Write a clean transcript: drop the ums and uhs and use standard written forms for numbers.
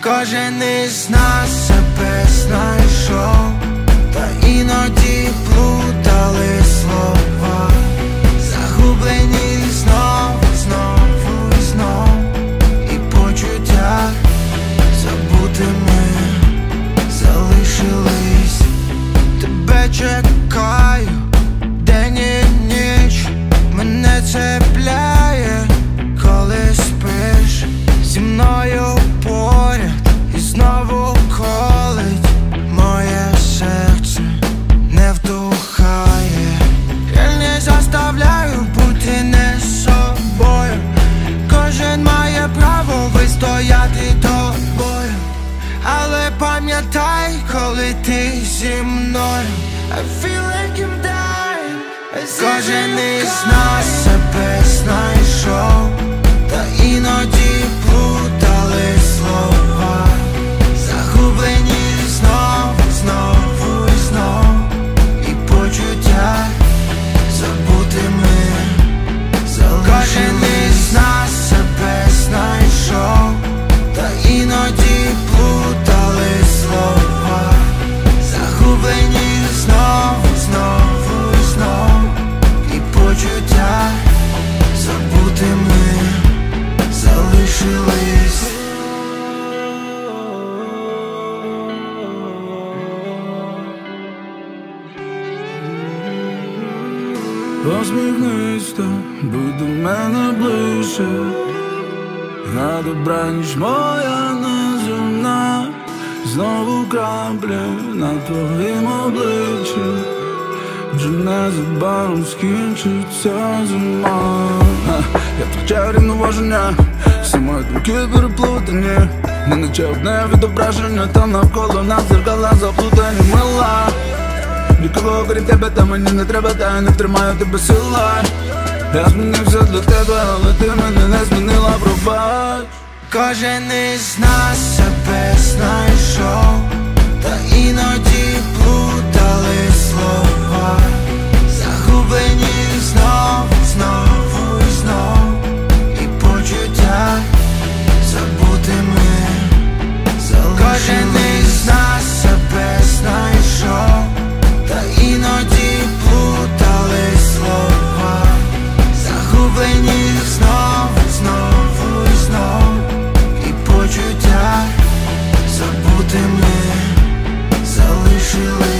Кожен із нас себе знайшов, та іноді плутали слова, загублені знову, знову і знов, і почуття забутими залишились. Тебе чекаю день і ніч, мене цепляє, коли спиш зі мною поряд, і знову колить моє серце, не вдухає. Я не заставляю бути не собою, кожен має право вистояти тобою, але пам'ятай, коли ти зі мною. I feel like I'm dying. Кожен із нас себе знайшов, та іноді плутали слова, загублені знову, знову і знов, і почуття забутими залишились. Кожен із нас себе знайшов, та іноді плутали слова, загублені знову, знову і знов, і почуття забутими залишились. Посміхнись, та будь до мене ближче, на добраніч моя неземна, знову краплі на твоїм обличчі, вже незабаром скінчиться зима. Я втрачаю рівноваження, всі мої думки переплутані, неначе одне відображення, та навколо нас дзеркала заплутані. Мила, нікого крім тебе, та мені не треба, та я не втримаю тебе сила. Я змінився для тебе, але ти мене не змінила, пробач. Кожен із нас себе знайшов, та іноді плутали слова, загублені знову, знову і знов, і почуття забутими залишились. Кожен із нас себе знайшов, та іноді плутали слова, загублені знову, знову і знов, і почуття забутими залишились.